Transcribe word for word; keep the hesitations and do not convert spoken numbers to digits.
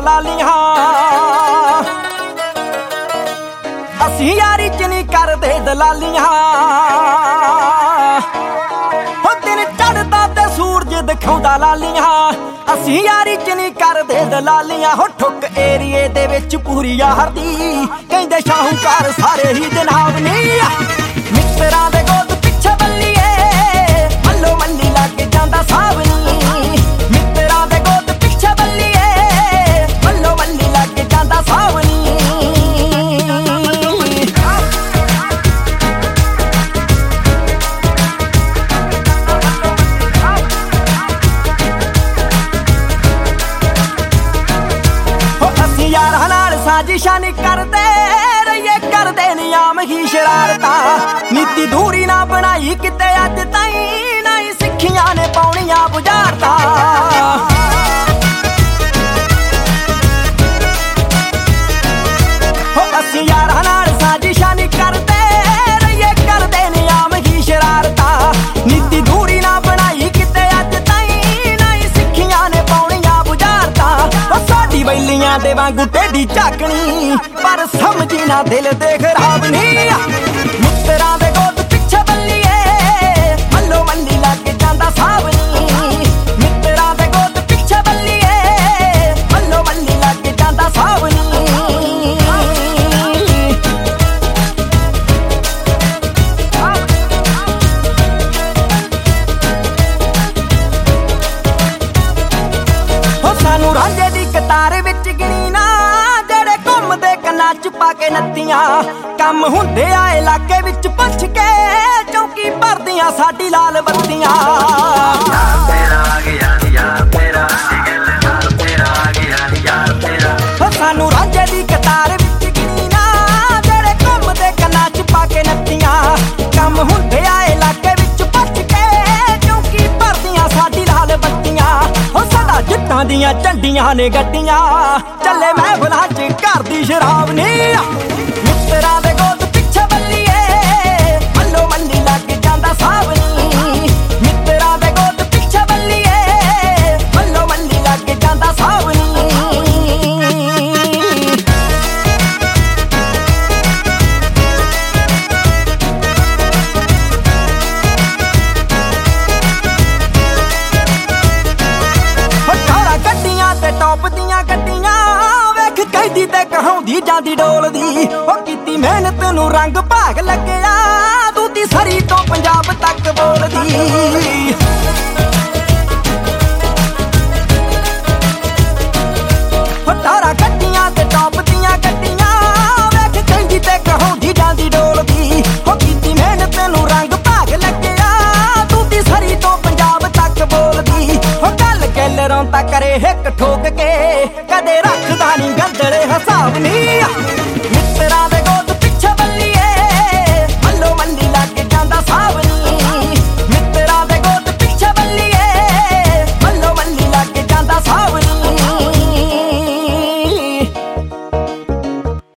ਲਾਲੀਆਂ ਅਸੀਂ ਯਾਰੀ ਚ ਨਹੀਂ ਕਰਦੇ ਦਲਾਲੀਆਂ ਹੋ ਦਿਨ ਚੜ੍ਹਦਾ ਤੇ ਸੂਰਜ ਦਿਖਾਉਂਦਾ ਲਾਲੀਆਂ ਅਸੀਂ ਯਾਰੀ ਚ ਨਹੀਂ ਕਰਦੇ ਦਲਾਲੀਆਂ ਹੋ ਠੁੱਕ ਏਰੀਏ ਦੇ ਵਿੱਚ ਪੂਰੀ ਯਾਰ ਦੀ ਕਹਿੰਦੇ ਸ਼ਾਹੂਕਾਰ ਸਾਰੇ ਹੀ ਜਨਾਬ ਨੀ ਮਿੱਤਰਾਂ ਦੇ ਗੋਦ ਪਿੱਛੇ ਬੱਲੀਏ ਮੱਲੋ ਮੱਲੀ ਲੱਗ ਜਾਂਦਾ ਸਾਬ ਨੀ ਮਿੱਤਰਾਂ ਦੇ ਗੋਦ ਪਿੱਛੇ ਬੱਲੀਏ ਮੱਲੋ ਮੱਲੀ ਲੱਗ ਜਾਂਦਾ ਸਾਬ ਨੀ यारां नाल साजिशां नहीं करदे रहिए करदे नियाम ही शरारतां नीति दूरी ना बनाई किते अज ताईं ना ही सिक्खियां ने पाउणियां बुझारतां हो असीं यारां नाल साजिशां नहीं करदे रहिए करदे नियाम ही शरारतां नीति दूरी ना बनाई किते अज ताईं ना ही सिक्खियां ने पाउणियां बुझारतां साडी बैलियां दे वांगू टेढ़ी झाकनी पर समझी ना दिल दे खराब नी मित्तरां दे गोद पिछे बल्लीए मल्लो मल्ली लग जांदा साब नी मित्तरां दे गोद पिछे बल्लीए मल्लो मल्ली लग जांदा साब नी हो सानू रांझे दी कतार विच गिणी ना जेड़े घुमदे कन्नां च पा के नत्तियां कम हुंदे आ इलाके विच पुछ के चौकी भरदियां साडी लाल बत्तियां यार तेरा आ गया यार तेरा सिगल नाल तेरा आ गया यार तेरा हो सानू रांझे दी कतार विच गिणी ना जेड़े घुमदे कन्नां च पा के नत्तियां कम हुंदे आ इलाके विच पुछ के चौकी भरदियां साडी लाल बत्तियां हो साडा जित्तां दियां झंडियां ने गड्डियां चले महफिलां च घर दी शराब नी मित्तरां दे गोद पिछे बल्लीए मल्लो मल्ली लग जांदा साब नी मित्तरां दे गोद पिछे बल्लीए मल्लो मल्ली लग जांदा साब नी टॉप दियां गड्डियां वेख कैदी ते कहाउंदी जांदी डोलदी ओ कीती मेहनत नूं रंग भाग लगया दूती सरी तो पंजाब तक बोलदी ओ तारा गड्डियां ते टॉप दियां गड्डियां वेख कैदी ते कहाउंदी जांदी डोलदी ओ कीती मेहनत नूं रंग भाग लगया दूती सरी तो पंजाब तक बोलदी ओ गल कैलरों ता करे हिक ठोक के कदे रखदा नहीं गंदड़े हिसाब नी।